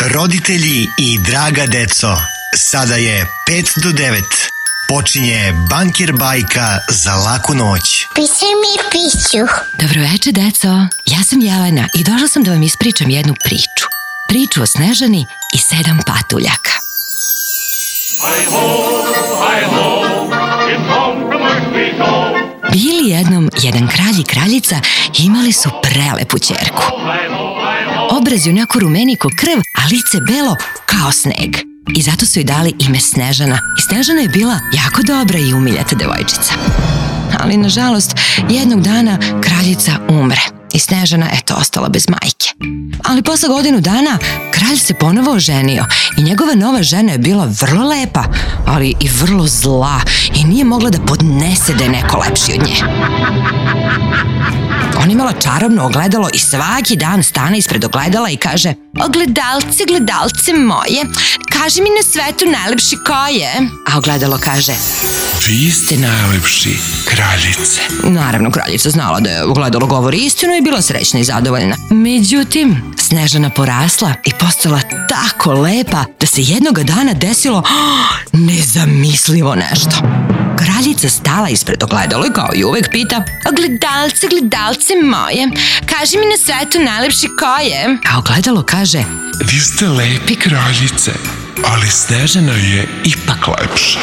Roditelji i draga deco, sada je 5 do 9. Počinje Bankir bajka za laku noć. Piši mi piću. Dobro večer, deco. Ja sam Jelena i došla sam da vam ispričam jednu priču. Priču o Snežani i 7 patuljaka. Bili jednom jedan kralj i kraljica i imali su prelepu ćerku. Obraz je onako rumeni ko krv, a lice belo kao sneg. I zato su joj dali ime Snežana. I Snežana je bila jako dobra i umiljata devojčica. Ali, nažalost, jednog dana kraljica umre. I Snežana, ostala bez majke. Ali posle godinu dana kralj se ponovo oženio i njegova nova žena je bila vrlo lepa, ali i vrlo zla i nije mogla da podnese da je neko lepši od nje. Ona imala čarobno ogledalo i svaki dan stane ispred ogledala i kaže: ogledalce, gledalce moje, kaži mi na svetu najlepši ko je? A ogledalo kaže: vi ste najlepši, kraljice. Naravno, kraljica znala da je ogledalo govori istinu i bila srećna i zadovoljna. Međutim, Snežana porasla i postala tako lepa da se jednoga dana desilo nezamislivo nešto. Kraljica stala ispred ogledala i kao i uvek pita: ogledalce, gledalce moje, kaži mi na svetu najlepši ko je? A ogledalo kaže: vi ste lepi, kraljice, ali Snežana je ipak lepša.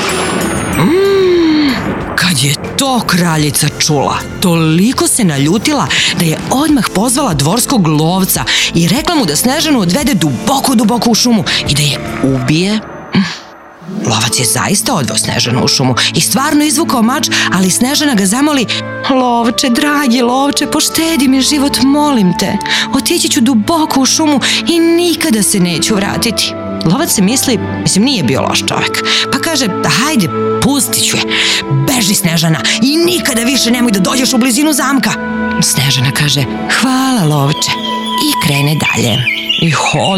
Kad je to kraljica čula, toliko se naljutila da je odmah pozvala dvorskog lovca i rekla mu da Snežanu odvede duboko u šumu i da je ubije. Lovac je zaista odveo Snežanu u šumu i stvarno izvukao mač, ali Snežana ga zamoli: lovče, dragi lovče, poštedi mi život, molim te. Otići ću duboko u šumu i nikada se neću vratiti. Lovac se misli, nije bio loš čovek, pa kaže: hajde, pustit ću je. Beži, Snežana, i nikada više nemoj da dođeš u blizinu zamka. Snežana kaže: hvala, lovče, i krene dalje. I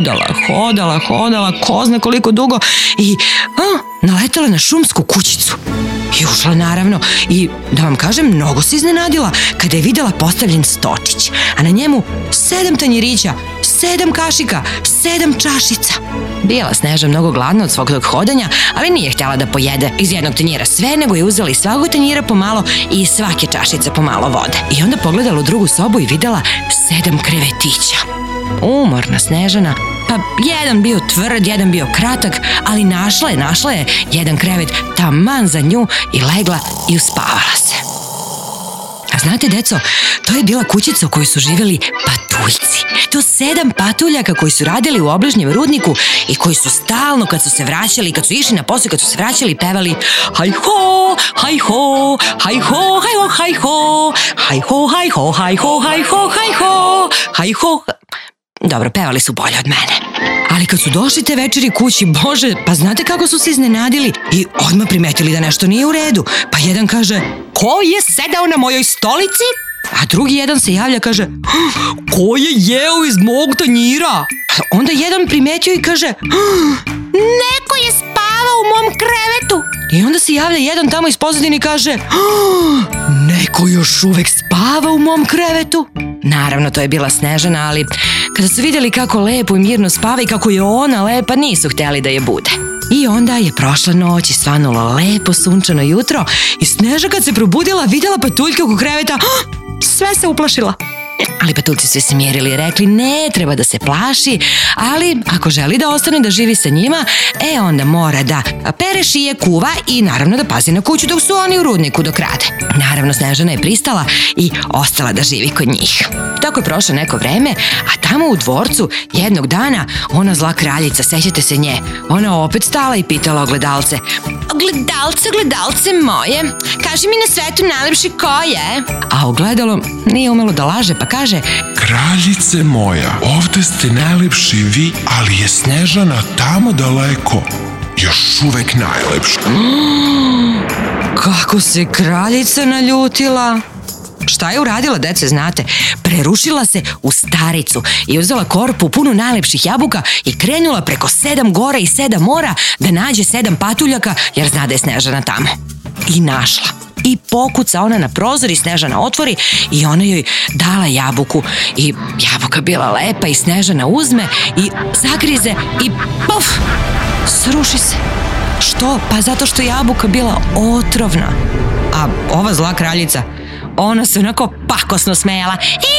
hodala, ko zna koliko dugo, i naletala na šumsku kućicu. I ušla, naravno, i da vam kažem, mnogo se iznenadila kada je videla postavljen stočić, a na njemu 7 tanjirića, 7 kašika, 7 čašica. Bila Sneža mnogo gladna od svog tog hodanja, ali nije htjela da pojede iz jednog tanjira sve, nego je uzela iz svakog tanjira pomalo i iz svake čašice pomalo vode. I onda pogledala u drugu sobu i videla 7 krevetića. Umorna Snežana, pa jedan bio tvrd, jedan bio kratak, ali našla je jedan krevet taman za nju i legla i uspavala se. A znate, deco, to je bila kućica u kojoj su živjeli patuljci. To 7 patuljaka koji su radili u obližnjem rudniku i koji su stalno, kad su se vraćali, kad su išli na posao, kad su se vraćali, pevali: haj ho, haj ho, haj ho, haj ho, haj ho, haj ho, haj ho, haj ho, haj ho, haj ho, haj ho. Dobro, pevali su bolje od mene. Ali kad su došli te večeri kući, bože, pa znate kako su se iznenadili i odmah primetili da nešto nije u redu. Pa jedan kaže: ko je sedao na mojoj stolici? A drugi jedan se javlja, kaže: ko je jeo iz mog tanjira? Onda jedan primetio i kaže: neko je spavao u mom krevetu. I onda se javlja jedan tamo iz pozadine i kaže: neko još uvek spava u mom krevetu. Naravno, to je bila Snežana, ali kada su vidjeli kako lepo i mirno spava i kako je ona lepa, nisu htjeli da je bude. I onda je prošla noć i svanulo lepo sunčano jutro i Sneža kad se probudila vidjela patuljke oko kreveta, sve se uplašila. Ali patuljci su se smirili i rekli: ne treba da se plaši, ali ako želi da ostane da živi sa njima, onda mora da pere, šije, kuva i naravno da pazi na kuću dok su oni u rudniku dok rade. Naravno, Snežana je pristala i ostala da živi kod njih. Tako je prošlo neko vreme, a tamo u dvorcu jednog dana ona zla kraljica, sećate se nje, ona opet stala i pitala ogledalce: ogledalce moje, kaži mi na svetu najlepši ko je? A ogledalo nije umelo da laže, pa kaže: kraljice moja, ovde ste najlepši vi, ali je Snežana tamo daleko još uvek najlepša. Kako se kraljica naljutila. Šta je uradila, dece, znate? Prerušila se u staricu i uzela korpu punu najlepših jabuka i krenula preko 7 gora i 7 mora da nađe 7 patuljaka, jer zna da je Snežana tamo. I našla. i pokuca ona na prozor i Snežana otvori i ona joj dala jabuku i jabuka bila lepa i Snežana uzme i zagrize i puf, sruši se. Što? Pa zato što jabuka bila otrovna. A ova zla kraljica, ona se onako pakosno smejala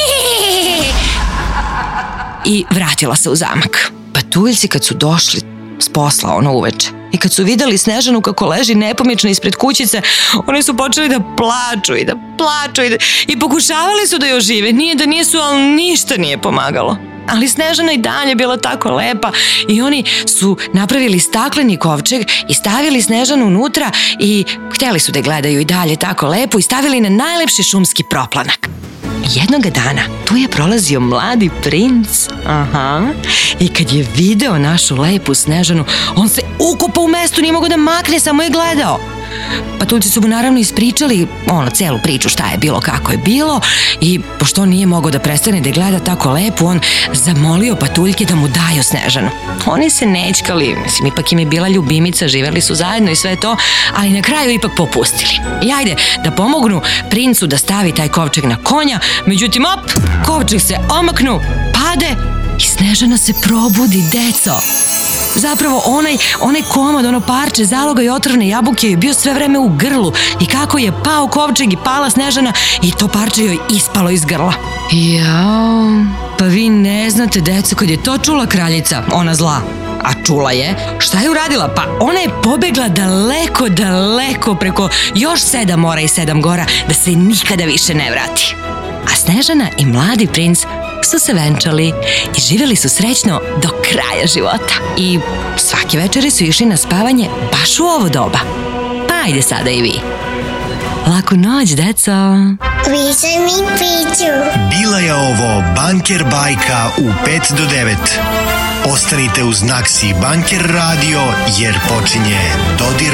i vratila se u zamak. Patuljci kad su došli s posla ono uveče i kad su videli Snežanu kako leži nepomična ispred kućice, oni su počeli da plaču i pokušavali su da je ožive. Nije da nisu, ali ništa nije pomagalo. Ali Snežana i dalje bila tako lepa i oni su napravili stakleni kovčeg i stavili Snežanu unutra i hteli su da gledaju i dalje tako lepo i stavili na najlepši šumski proplanak. Jednoga dana tu je prolazio mladi princ, i kad je video našu lepu Snežanu, on se ukopao u mestu, nije mogao da makne, samo je gledao. Patuljci su mu naravno ispričali celu priču šta je bilo, kako je bilo i pošto on nije mogao da prestane da gleda tako lepo, on zamolio patuljke da mu daju Snežanu. Oni se nećkali, mislim, ipak im je bila ljubimica, živeli su zajedno i sve to, ali na kraju ipak popustili. I ajde da pomognu princu da stavi taj kovčeg na konja, međutim, kovčeg se omaknu, pade i Snežana se probudi, deco. Zapravo onaj komad, ono parče zaloga i otrovne jabuke je bio sve vreme u grlu i kako je pao kovčeg i pala Snežana i to parče joj ispalo iz grla. Jao, pa vi ne znate, deco, kad je to čula kraljica, ona zla, a čula je, šta je uradila? Pa ona je pobegla daleko preko još 7 mora i 7 gora da se nikada više ne vrati. A Snežana i mladi princ su se venčali i živjeli su srećno do kraja života. I svake večeri su išli na spavanje baš u ovo doba. Pa ajde sada i vi. Laku noć, deco! Pričaj mi priču. Bila je ovo Banker bajka u 5 do 9. Ostanite uz Naksi Banker radio jer počinje Dodir